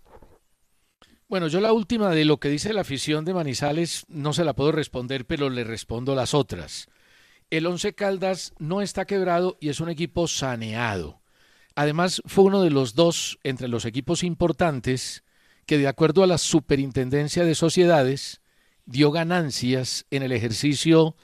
Bueno, yo la última de lo que dice la afición de Manizales no se la puedo responder, pero le respondo las otras. El Once Caldas no está quebrado y es un equipo saneado. Además, fue uno de los dos entre los equipos importantes que, de acuerdo a la Superintendencia de Sociedades, dio ganancias en el ejercicio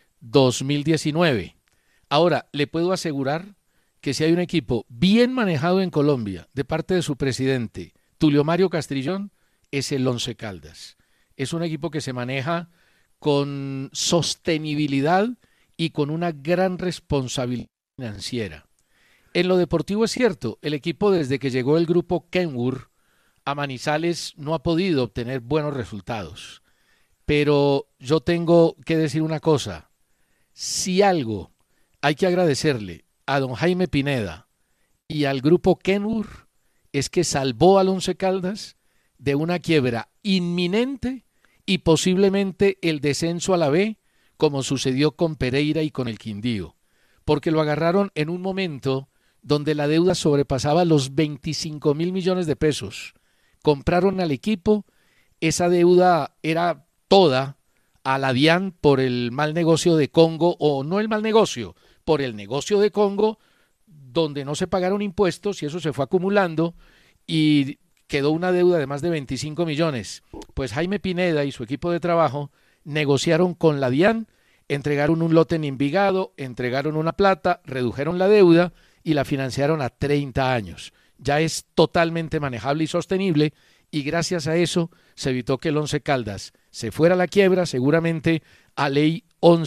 2019. Ahora, le puedo asegurar que si hay un equipo bien manejado en Colombia de parte de su presidente, Tulio Mario Castrillón, es el Once Caldas. Es un equipo que se maneja con sostenibilidad y con una gran responsabilidad financiera. En lo deportivo es cierto, el equipo desde que llegó el grupo Kenwood a Manizales no ha podido obtener buenos resultados. Pero yo tengo que decir una cosa, si algo hay que agradecerle a don Jaime Pineda y al grupo Kenwood es que salvó al Once Caldas de una quiebra inminente y posiblemente el descenso a la B, como sucedió con Pereira y con el Quindío, porque lo agarraron en un momento donde la deuda sobrepasaba los 25 mil millones de pesos. Compraron al equipo, esa deuda era toda a la DIAN por el mal negocio de Congo, o no el mal negocio, por el negocio de Congo, donde no se pagaron impuestos y eso se fue acumulando y quedó una deuda de más de 25 millones. Pues Jaime Pineda y su equipo de trabajo negociaron con la DIAN, entregaron un lote en Envigado, entregaron una plata, redujeron la deuda y la financiaron a 30 años. Ya es totalmente manejable y sostenible, y gracias a eso se evitó que el Once Caldas se fuera a la quiebra, seguramente a ley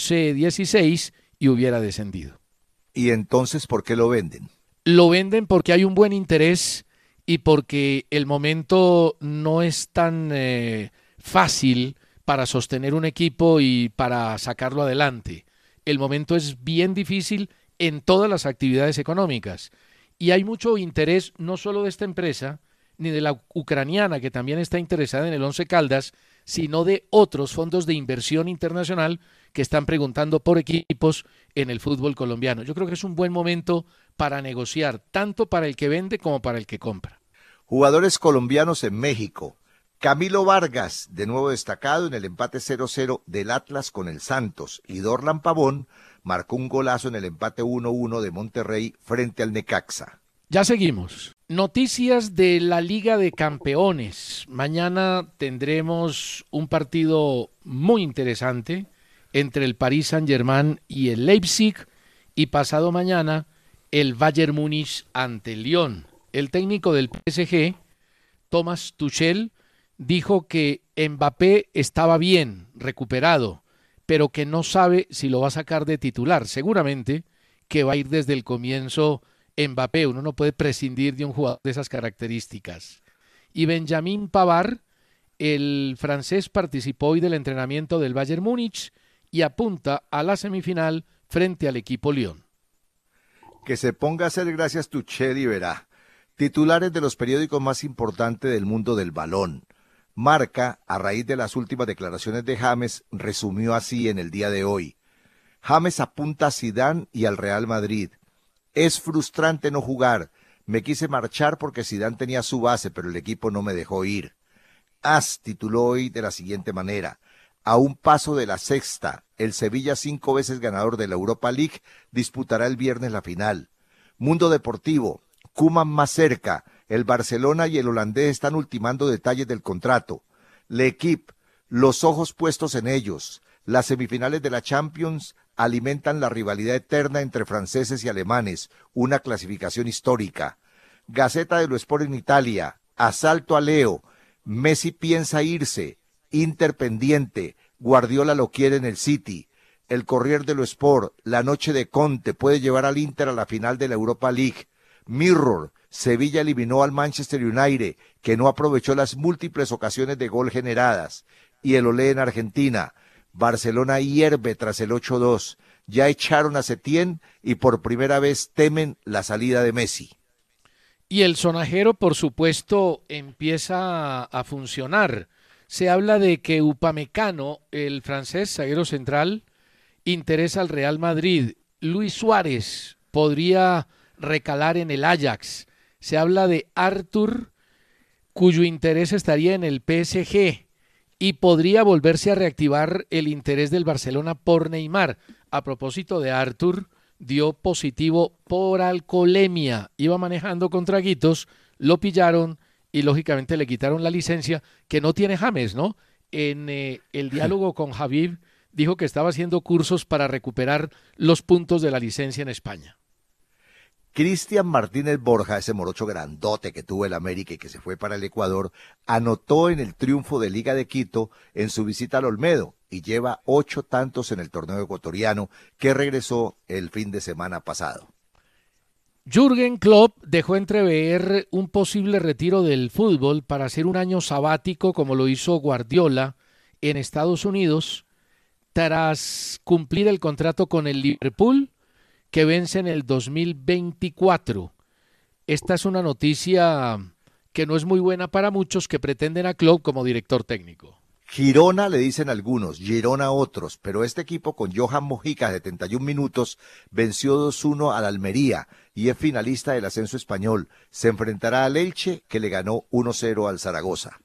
1116, y hubiera descendido. ¿Y entonces por qué lo venden? Lo venden porque hay un buen interés y porque el momento no es tan fácil para sostener un equipo y para sacarlo adelante. El momento es bien difícil en todas las actividades económicas y hay mucho interés no solo de esta empresa ni de la ucraniana, que también está interesada en el Once Caldas, sino de otros fondos de inversión internacional que están preguntando por equipos en el fútbol colombiano. Yo creo que es un buen momento para negociar, tanto para el que vende como para el que compra. Jugadores colombianos en México. Camilo Vargas, de nuevo destacado en el empate 0-0 del Atlas con el Santos, y Dorlan Pavón marcó un golazo en el empate 1-1 de Monterrey frente al Necaxa. Ya seguimos. Noticias de la Liga de Campeones. Mañana tendremos un partido muy interesante entre el Paris Saint-Germain y el Leipzig, y pasado mañana el Bayern Múnich ante el Lyon. El técnico del PSG, Thomas Tuchel, dijo que Mbappé estaba bien, recuperado, pero que no sabe si lo va a sacar de titular. Seguramente que va a ir desde el comienzo Mbappé. Uno no puede prescindir de un jugador de esas características. Y Benjamin Pavard, el francés, participó hoy del entrenamiento del Bayern Múnich y apunta a la semifinal frente al equipo Lyon. Que se ponga a hacer gracias Tuchel y verá. Titulares de los periódicos más importantes del mundo del balón. Marca, a raíz de las últimas declaraciones de James, resumió así en el día de hoy. James apunta a Zidane y al Real Madrid. Es frustrante no jugar. Me quise marchar porque Zidane tenía su base, pero el equipo no me dejó ir. AS tituló hoy de la siguiente manera. A un paso de la sexta, el Sevilla, 5 veces ganador de la Europa League, disputará el viernes la final. Mundo Deportivo. Koeman más cerca. El Barcelona y el holandés están ultimando detalles del contrato. L'Equipe. Los ojos puestos en ellos. Las semifinales de la Champions alimentan la rivalidad eterna entre franceses y alemanes, una clasificación histórica. Gaceta dello Sport en Italia, asalto a Leo, Messi piensa irse, Inter pendiente, Guardiola lo quiere en el City. El Corriere dello Sport, la noche de Conte puede llevar al Inter a la final de la Europa League. Mirror, Sevilla eliminó al Manchester United, que no aprovechó las múltiples ocasiones de gol generadas. Y el Olé en Argentina, Barcelona hierve tras el 8-2. Ya echaron a Setién y por primera vez temen la salida de Messi. Y el sonajero, por supuesto, empieza a funcionar. Se habla de que Upamecano, el francés, zaguero central, interesa al Real Madrid. Luis Suárez podría recalar en el Ajax. Se habla de Arthur, cuyo interés estaría en el PSG. Y podría volverse a reactivar el interés del Barcelona por Neymar. A propósito de Arthur, dio positivo por alcoholemia. Iba manejando con traguitos, lo pillaron y lógicamente le quitaron la licencia, que no tiene James, ¿no? En el diálogo con Javib dijo que estaba haciendo cursos para recuperar los puntos de la licencia en España. Cristian Martínez Borja, ese morocho grandote que tuvo el América y que se fue para el Ecuador, anotó en el triunfo de Liga de Quito en su visita al Olmedo y lleva 8 tantos en el torneo ecuatoriano que regresó el fin de semana pasado. Jürgen Klopp dejó entrever un posible retiro del fútbol para hacer un año sabático como lo hizo Guardiola en Estados Unidos tras cumplir el contrato con el Liverpool, que vence en el 2024. Esta es una noticia que no es muy buena para muchos que pretenden a Klopp como director técnico. Girona le dicen algunos, Girona otros, pero este equipo con Johan Mojica de 71 minutos venció 2-1 al Almería y es finalista del ascenso español. Se enfrentará al Elche, que le ganó 1-0 al Zaragoza.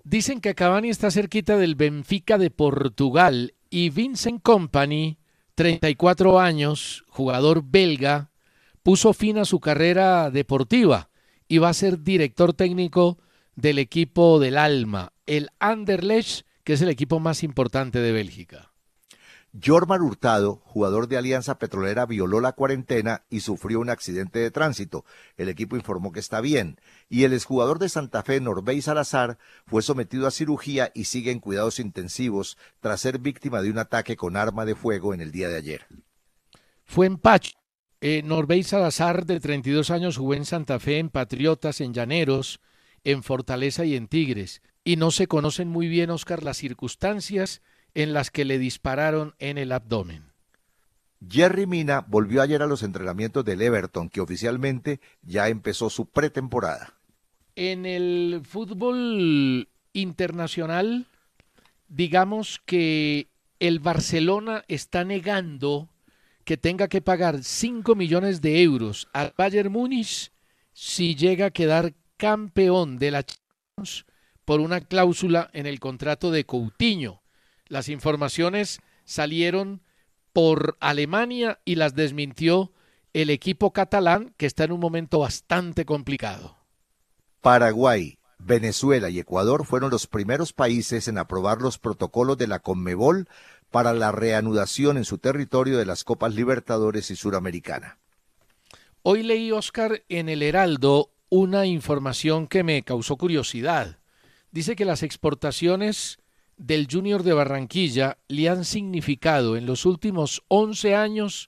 Dicen que Cavani está cerquita del Benfica de Portugal y Vincent Kompany, 34 años, jugador belga, puso fin a su carrera deportiva y va a ser director técnico del equipo del Alma, el Anderlecht, que es el equipo más importante de Bélgica. Jormar Hurtado, jugador de Alianza Petrolera, violó la cuarentena y sufrió un accidente de tránsito. El equipo informó que está bien. Y el exjugador de Santa Fe, Norbey Salazar, fue sometido a cirugía y sigue en cuidados intensivos tras ser víctima de un ataque con arma de fuego en el día de ayer. Fue en Pacho. Norbey Salazar, de 32 años, jugó en Santa Fe, en Patriotas, en Llaneros, en Fortaleza y en Tigres. Y no se conocen muy bien, Óscar, las circunstancias en las que le dispararon en el abdomen. Yerry Mina volvió ayer a los entrenamientos del Everton, que oficialmente ya empezó su pretemporada. En el fútbol internacional, digamos que el Barcelona está negando que tenga que pagar 5 millones de euros al Bayern Múnich si llega a quedar campeón de la Champions por una cláusula en el contrato de Coutinho. Las informaciones salieron por Alemania y las desmintió el equipo catalán, que está en un momento bastante complicado. Paraguay, Venezuela y Ecuador fueron los primeros países en aprobar los protocolos de la Conmebol para la reanudación en su territorio de las Copas Libertadores y Suramericana. Hoy leí, Óscar, en el Heraldo una información que me causó curiosidad. Dice que las exportaciones del Junior de Barranquilla le han significado en los últimos 11 años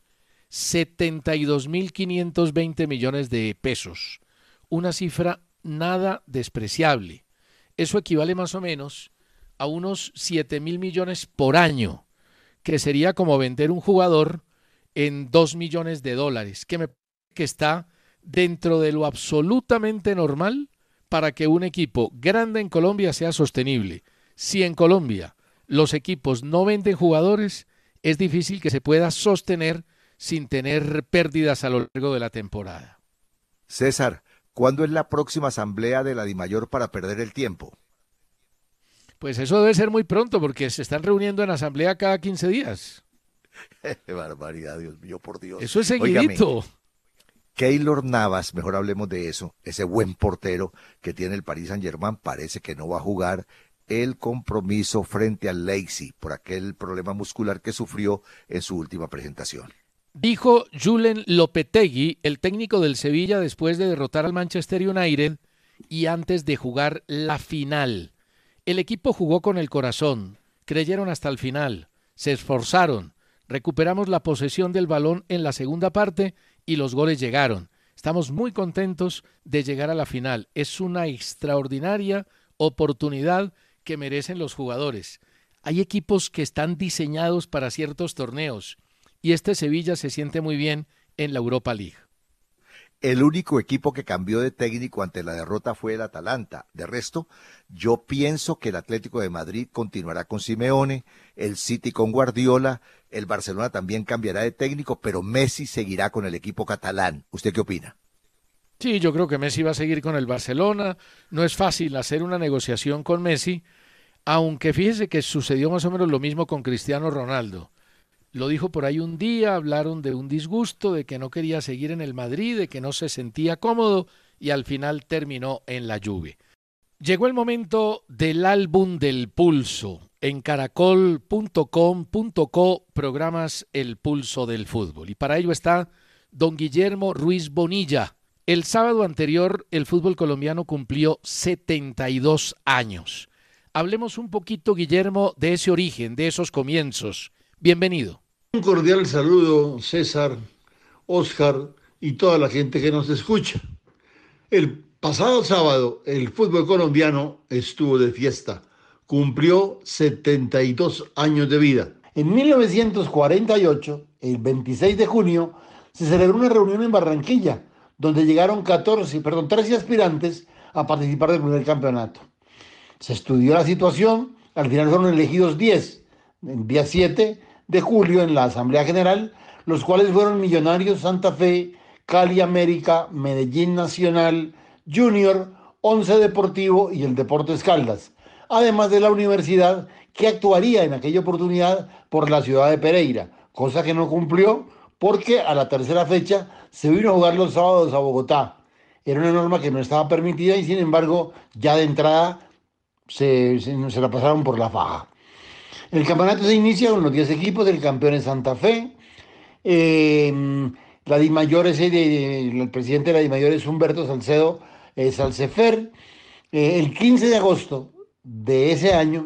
72.520 millones de pesos, una cifra nada despreciable. Eso equivale más o menos a unos 7.000 millones por año, que sería como vender un jugador en 2 millones de dólares, que está dentro de lo absolutamente normal para que un equipo grande en Colombia sea sostenible. Si en Colombia los equipos no venden jugadores, es difícil que se pueda sostener sin tener pérdidas a lo largo de la temporada. César, ¿cuándo es la próxima asamblea de la DIMAYOR para perder el tiempo? Pues eso debe ser muy pronto, porque se están reuniendo en asamblea cada 15 días. ¡Qué barbaridad, Dios mío, por Dios! Eso es seguidito. Óigame, Keylor Navas, mejor hablemos de eso, ese buen portero que tiene el Paris Saint-Germain, parece que no va a jugar el compromiso frente al Leipzig por aquel problema muscular que sufrió en su última presentación. Dijo Julen Lopetegui, el técnico del Sevilla, después de derrotar al Manchester United y antes de jugar la final. El equipo jugó con el corazón, creyeron hasta el final, se esforzaron, recuperamos la posesión del balón en la segunda parte y los goles llegaron. Estamos muy contentos de llegar a la final. Es una extraordinaria oportunidad que merecen los jugadores. Hay equipos que están diseñados para ciertos torneos y este Sevilla se siente muy bien en la Europa League. El único equipo que cambió de técnico ante la derrota fue el Atalanta. De resto, yo pienso que el Atlético de Madrid continuará con Simeone, el City con Guardiola, el Barcelona también cambiará de técnico, pero Messi seguirá con el equipo catalán. ¿Usted qué opina? Sí, yo creo que Messi va a seguir con el Barcelona. No es fácil hacer una negociación con Messi, aunque fíjese que sucedió más o menos lo mismo con Cristiano Ronaldo. Lo dijo por ahí un día, hablaron de un disgusto, de que no quería seguir en el Madrid, de que no se sentía cómodo y al final terminó en la Juve. Llegó el momento del álbum del pulso. En caracol.com.co programas El Pulso del Fútbol. Y para ello está don Guillermo Ruiz Bonilla. El sábado anterior el fútbol colombiano cumplió 72 años. Hablemos un poquito, Guillermo, de ese origen, de esos comienzos. Bienvenido. Un cordial saludo, César, Óscar y toda la gente que nos escucha. El pasado sábado el fútbol colombiano estuvo de fiesta. Cumplió 72 años de vida. En 1948, el 26 de junio, se celebró una reunión en Barranquilla, donde llegaron 13 aspirantes a participar del primer campeonato. Se estudió la situación, al final fueron elegidos 10, el día 7 de julio en la Asamblea General, los cuales fueron Millonarios Santa Fe, Cali América, Medellín Nacional, Junior, Once Deportivo y el Deportes Caldas. además de la universidad que actuaría en aquella oportunidad por la ciudad de Pereira, cosa que no cumplió porque a la tercera fecha se vino a jugar los sábados a Bogotá. Era una norma que no estaba permitida y sin embargo ya de entrada se la pasaron por la faja. El campeonato se inicia con los 10 equipos, el campeón es Santa Fe. La DIMAYOR el presidente de la DIMAYOR es Humberto Salcedo Salcefer. El 15 de agosto de ese año,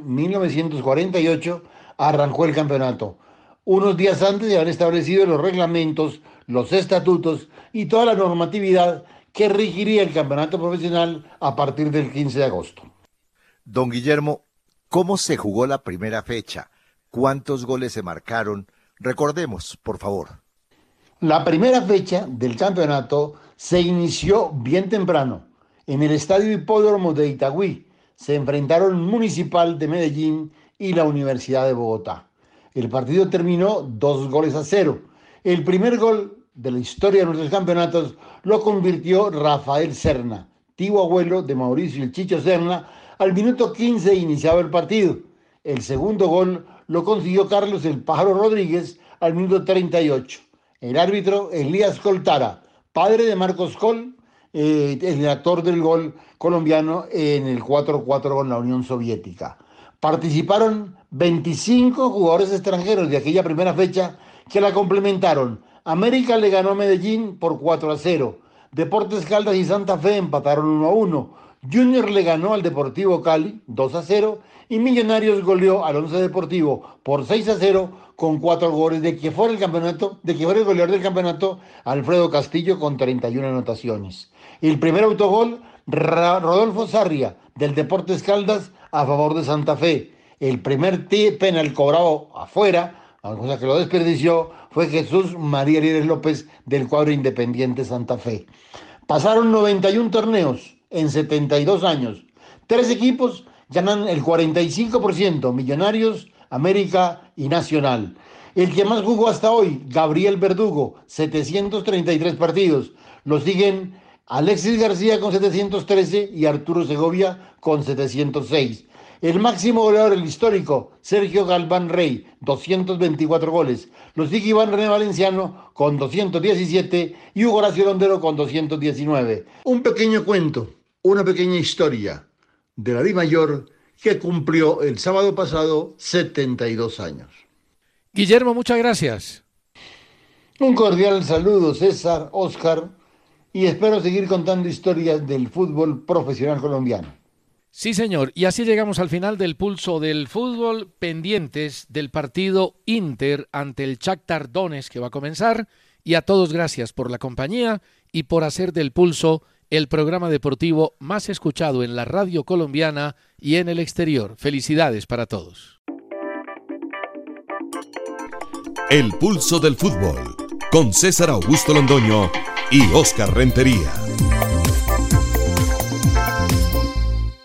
1948, arrancó el campeonato. Unos días antes se han establecido los reglamentos, los estatutos y toda la normatividad que regiría el campeonato profesional a partir del 15 de agosto. Don Guillermo, ¿cómo se jugó la primera fecha? ¿Cuántos goles se marcaron? Recordemos, por favor. La primera fecha del campeonato se inició bien temprano. En el Estadio Hipódromo de Itagüí se enfrentaron Municipal de Medellín y la Universidad de Bogotá. El partido terminó 2-0. El primer gol de la historia de nuestros campeonatos lo convirtió Rafael Serna, tío abuelo de Mauricio el Chicho Serna. Al minuto 15 iniciaba el partido. El segundo gol lo consiguió Carlos el Pájaro Rodríguez al minuto 38. El árbitro Elías Coltara, padre de Marcos Col, el actor del gol colombiano en el 4-4 con la Unión Soviética. Participaron 25 jugadores extranjeros de aquella primera fecha que la complementaron. América le ganó a Medellín por 4-0. Deportes Caldas y Santa Fe empataron 1-1. Junior le ganó al Deportivo Cali 2-0 y Millonarios goleó al Once Deportivo por 6-0 con 4 goles de que fuera el goleador del campeonato Alfredo Castillo con 31 anotaciones. El primer autogol, Rodolfo Sarria del Deportes Caldas a favor de Santa Fe. El primer penal cobrado afuera, cosa que lo desperdició, fue Jesús María Líderes López del cuadro Independiente Santa Fe. Pasaron 91 torneos en 72 años. 3 equipos ganan el 45%, Millonarios, América y Nacional. El que más jugó hasta hoy, Gabriel Verdugo, 733 partidos. Lo siguen Alexis García con 713 y Arturo Segovia con 706. El máximo goleador, el histórico, Sergio Galván Rey, 224 goles. Lo sigue Iván René Valenciano con 217 y Hugo Horacio Londero con 219. Un pequeño cuento, una pequeña historia de la DIMAYOR que cumplió el sábado pasado 72 años. Guillermo, muchas gracias. Un cordial saludo, César, Óscar, y espero seguir contando historias del fútbol profesional colombiano. Sí, señor, y así llegamos al final del Pulso del Fútbol, pendientes del partido Inter ante el Shakhtar Donetsk que va a comenzar, y a todos gracias por la compañía y por hacer del Pulso el programa deportivo más escuchado en la radio colombiana y en el exterior. Felicidades para todos. El Pulso del Fútbol, con César Augusto Londoño y Óscar Rentería.